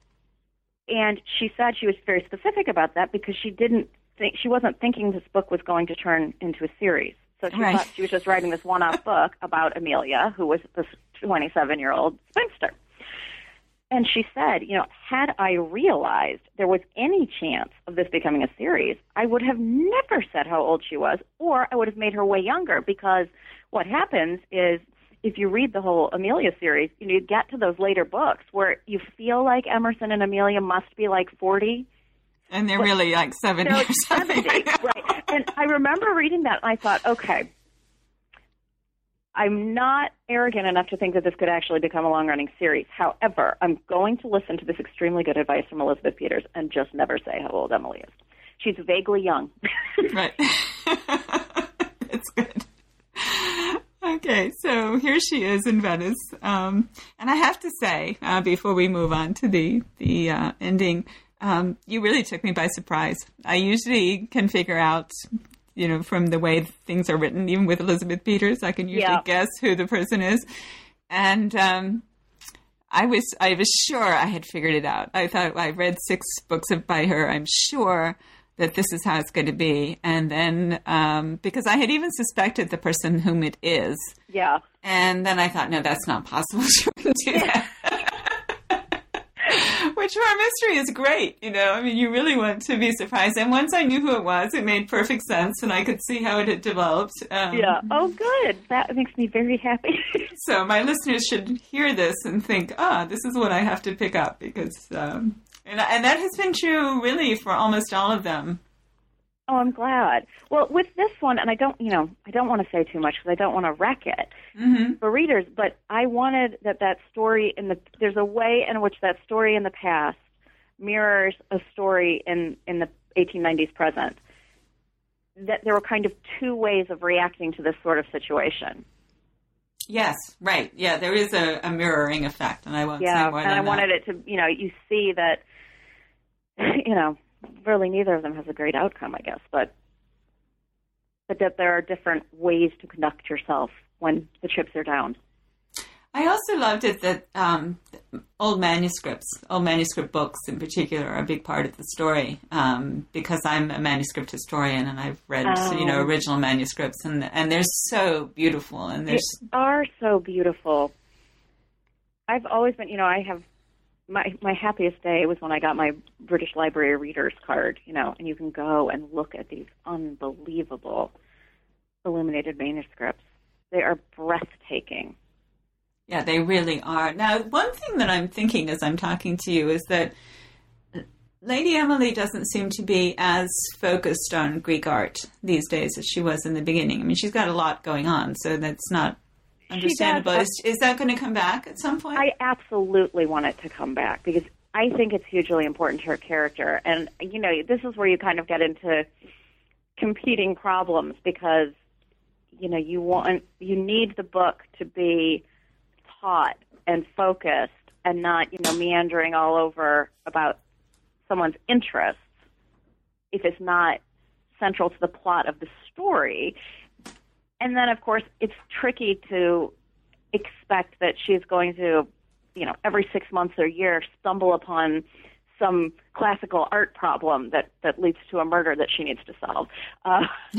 And she said she was very specific about that because she didn't think, she wasn't thinking this book was going to turn into a series. So she right. thought she was just writing this one-off book about Amelia, who was this twenty-seven-year-old spinster. And she said, you know, had I realized there was any chance of this becoming a series, I would have never said how old she was, or I would have made her way younger, because what happens is, if you read the whole Amelia series, you know, you get to those later books where you feel like Emerson and Amelia must be like forty. And they're really like seventy they're or like something. seventy, right. And I remember reading that, and I thought, okay, I'm not arrogant enough to think that this could actually become a long-running series. However, I'm going to listen to this extremely good advice from Elizabeth Peters and just never say how old Emily is. She's vaguely young. Right. It's good. Okay, so here she is in Venice, um, and I have to say, uh, before we move on to the the uh, ending, um, you really took me by surprise. I usually can figure out, you know, from the way things are written, even with Elizabeth Peters, I can usually yeah. guess who the person is, and um, I was I was sure I had figured it out. I thought I read six books by her. I'm sure that this is how it's going to be. And then, um, because I had even suspected the person whom it is. Yeah. And then I thought, no, that's not possible. She wouldn't do that. Which for a mystery is great, you know. I mean, you really want to be surprised. And once I knew who it was, it made perfect sense, and I could see how it had developed. Um, yeah. Oh, good. That makes me very happy. So my listeners should hear this and think, ah, this is what I have to pick up, because... Um, And, and that has been true, really, for almost all of them. Oh, I'm glad. Well, with this one, and I don't, you know, I don't want to say too much because I don't want to wreck it mm-hmm. for readers, but I wanted that that story in the, there's a way in which that story in the past mirrors a story in, in the eighteen nineties present, that there were kind of two ways of reacting to this sort of situation. Yes, right. Yeah, there is a, a mirroring effect, and I won't yeah, say more than that. Yeah, and I that. wanted it to, you know, you see that you know, really neither of them has a great outcome, I guess, but but that there are different ways to conduct yourself when the chips are down. I also loved it that um, old manuscripts, old manuscript books in particular, are a big part of the story um, because I'm a manuscript historian and I've read, oh. you know, original manuscripts and and they're so beautiful and there's they are so beautiful. I've always been, you know, I have my my happiest day was when I got my British Library Readers card, you know, and you can go and look at these unbelievable illuminated manuscripts. They are breathtaking. Yeah, they really are. Now, one thing that I'm thinking as I'm talking to you is that Lady Emily doesn't seem to be as focused on Greek art these days as she was in the beginning. I mean, she's got a lot going on, so that's not understandable. Is, is that going to come back at some point? I absolutely want it to come back because I think it's hugely important to her character. And, you know, this is where you kind of get into competing problems because, you know, you want you need the book to be taught and focused and not, you know, meandering all over about someone's interests if it's not central to the plot of the story. And then, of course, it's tricky to expect that she's going to, you know, every six months or year stumble upon some classical art problem that, that leads to a murder that she needs to solve. Uh,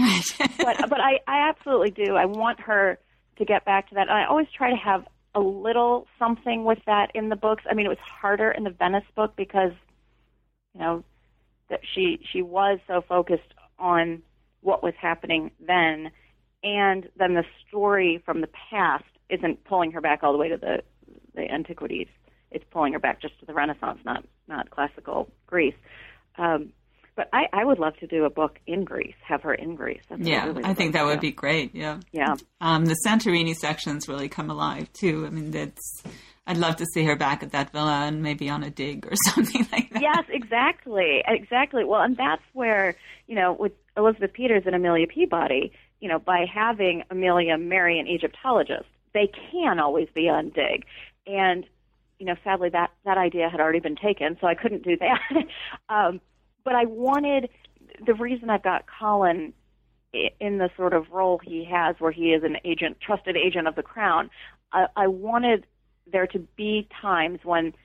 but but I, I absolutely do. I want her to get back to that. And I always try to have a little something with that in the books. I mean, it was harder in the Venice book because, you know, that she she was so focused on what was happening then, and then the story from the past isn't pulling her back all the way to the, the antiquities. It's pulling her back just to the Renaissance, not not classical Greece. Um, but I, I would love to do a book in Greece, have her in Greece. That's yeah, really I think that would be great. Yeah, yeah. Um, the Santorini sections really come alive too. I mean, that's. I'd love to see her back at that villa and maybe on a dig or something like that. Yes, exactly, exactly. Well, and that's where, you know, with Elizabeth Peters and Amelia Peabody, you know, by having Amelia marry an Egyptologist, they can always be on dig. And, you know, sadly that, that idea had already been taken, so I couldn't do that. um, but I wanted, the reason I've got Colin in the sort of role he has where he is an agent, trusted agent of the crown, I, I wanted there to be times when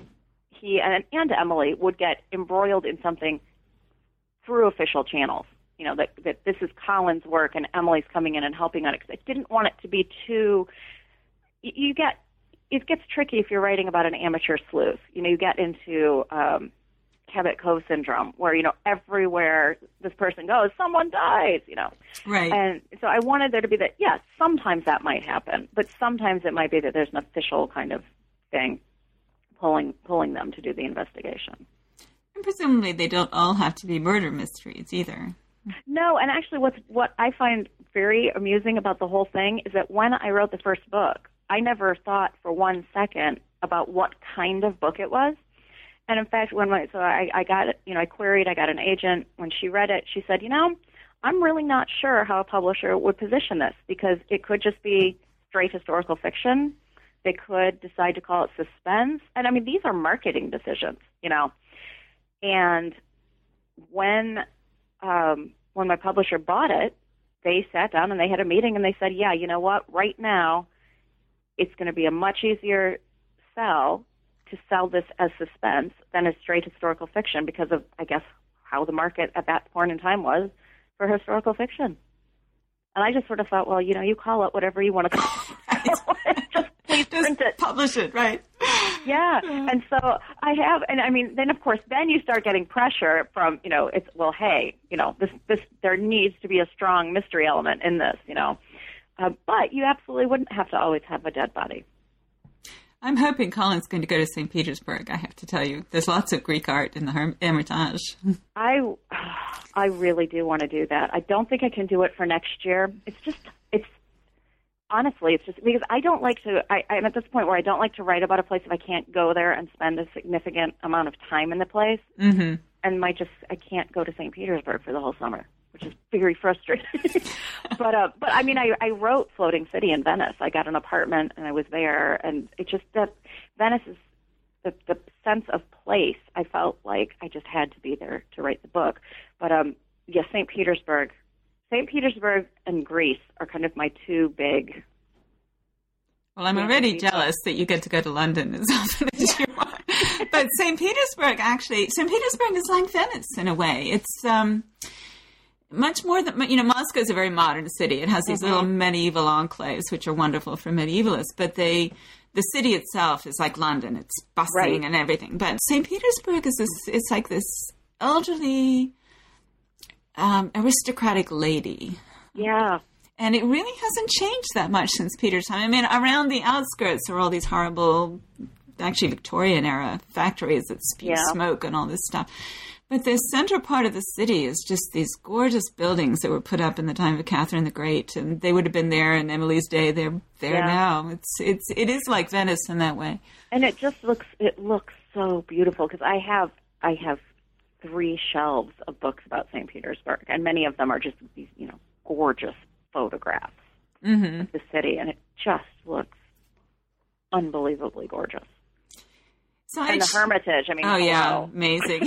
he and, and Emily would get embroiled in something through official channels. You know, that, that this is Colin's work and Emily's coming in and helping on it. Because I didn't want it to be too, you get, it gets tricky if you're writing about an amateur sleuth. You know, you get into um, Cabot Cove syndrome where, you know, everywhere this person goes, someone dies, you know. Right. And so I wanted there to be that, yes, sometimes that might happen, but sometimes it might be that there's an official kind of thing pulling pulling them to do the investigation. And presumably they don't all have to be murder mysteries either. No, and actually what's, what I find very amusing about the whole thing is that when I wrote the first book, I never thought for one second about what kind of book it was. And in fact, when my, so I, I got it, you know, I queried, I got an agent. When she read it, she said, you know, I'm really not sure how a publisher would position this because it could just be straight historical fiction. They could decide to call it suspense. And I mean, these are marketing decisions, you know. And when um, when my publisher bought it, they sat down and they had a meeting and they said, yeah, you know what, right now it's going to be a much easier sell to sell this as suspense than as straight historical fiction because of, I guess, how the market at that point in time was for historical fiction. And I just sort of thought, well, you know, you call it whatever you want to call it. Just please print it. Publish it, right. Yeah. And so I have, and I mean, then of course, then you start getting pressure from, you know, it's, well, hey, you know, this, this, there needs to be a strong mystery element in this, you know. Uh, but you absolutely wouldn't have to always have a dead body. I'm hoping Colin's going to go to Saint Petersburg, I have to tell you. There's lots of Greek art in the Herm- Hermitage. I, I really do want to do that. I don't think I can do it for next year. It's just, it's, honestly, it's just because I don't like to, I, I'm at this point where I don't like to write about a place if I can't go there and spend a significant amount of time in the place. Mm-hmm. And my just, I can't go to Saint Petersburg for the whole summer, which is very frustrating. but, uh, but I mean, I, I wrote Floating City in Venice. I got an apartment and I was there, and it just, that Venice is, the, the sense of place, I felt like I just had to be there to write the book. But um, yeah, Saint Petersburg, Saint Petersburg and Greece are kind of my two big. Well, I'm already jealous that you get to go to London as often as you want. But Saint Petersburg, actually, Saint Petersburg is like Venice in a way. It's um, much more than, you know, Moscow is a very modern city. It has these mm-hmm. little medieval enclaves, which are wonderful for medievalists. But they, the city itself is like London. It's bustling right. and everything. But Saint Petersburg is this, it's like this elderly, um, aristocratic lady. Yeah. And it really hasn't changed that much since Peter's time. I mean, around the outskirts are all these horrible, actually Victorian era factories that spew yeah. smoke and all this stuff. But the central part of the city is just these gorgeous buildings that were put up in the time of Catherine the Great, and they would have been there in Emily's day. They're there yeah. now. It's it's it is like Venice in that way. And it just looks it looks so beautiful because I have I have three shelves of books about Saint Petersburg, and many of them are just these you know gorgeous photographs mm-hmm. of the city, and it just looks unbelievably gorgeous. So and I the sh- Hermitage, I mean, oh hello. yeah, amazing.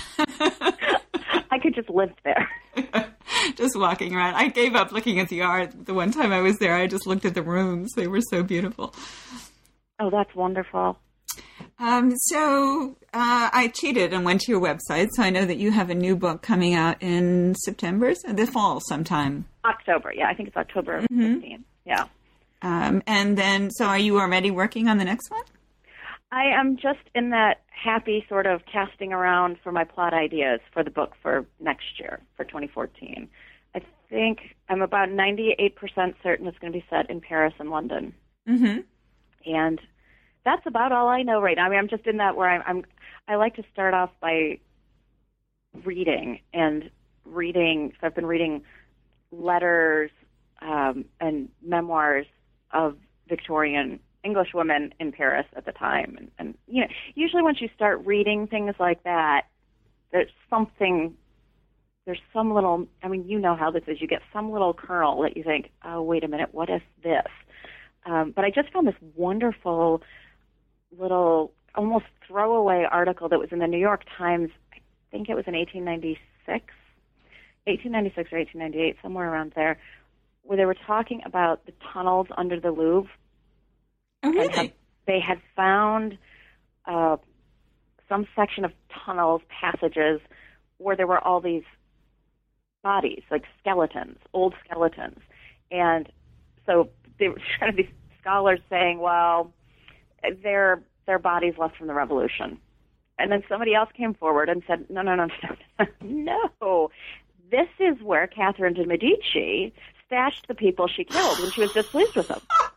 I could just live there. Just walking around. I gave up looking at the art. The one time I was there, I just looked at the rooms. They were so beautiful. Oh, that's wonderful. Um, so uh, I cheated and went to your website, so I know that you have a new book coming out in September, so the fall sometime. October, yeah. I think it's October mm-hmm. fifteenth, yeah. Um, and then, so are you already working on the next one? I am just in that happy sort of casting around for my plot ideas for the book for next year, for twenty fourteen. I think I'm about ninety-eight percent certain it's going to be set in Paris and London. Mm-hmm. And that's about all I know right now. I mean, I'm just in that where I'm, I'm I like to start off by reading and reading. So I've been reading letters um, and memoirs of Victorian English women in Paris at the time. And, and, you know, usually once you start reading things like that, there's something, there's some little, I mean, you know how this is. You get some little kernel that you think, oh, wait a minute, what is this? Um, but I just found this wonderful little, almost throwaway article that was in the New York Times. I think it was in eighteen ninety-six, eighteen ninety-six or eighteen ninety-eight, somewhere around there, where they were talking about the tunnels under the Louvre. Oh, really? And had, they had found uh, some section of tunnels, passages, where there were all these bodies, like skeletons, old skeletons. And so there were kind of these scholars saying, well, they're, they're bodies left from the Revolution. And then somebody else came forward and said, no, no, no, no, no. This is where Catherine de' Medici stashed the people she killed when she was displeased with them.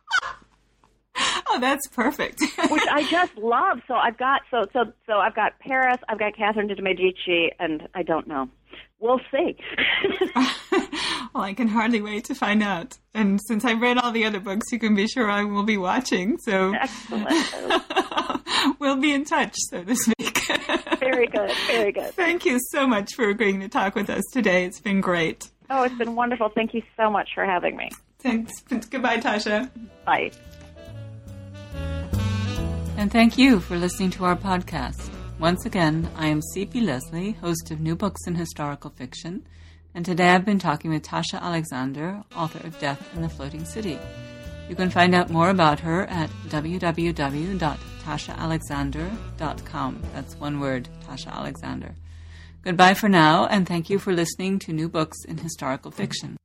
Oh, that's perfect. Which I just love. So I've got so so so I've got Paris, I've got Catherine de' Medici, and I don't know. We'll see. Well, I can hardly wait to find out. And since I've read all the other books, you can be sure I will be watching. So excellent. We'll be in touch, so to speak. Very good. Very good. Thank you so much for agreeing to talk with us today. It's been great. Oh, it's been wonderful. Thank you so much for having me. Thanks. Goodbye, Tasha. Bye. And thank you for listening to our podcast. Once again, I am C P Leslie, host of New Books in Historical Fiction, and today I've been talking with Tasha Alexander, author of Death in the Floating City. You can find out more about her at w w w dot tasha alexander dot com. That's one word, Tasha Alexander. Goodbye for now, and thank you for listening to New Books in Historical Fiction.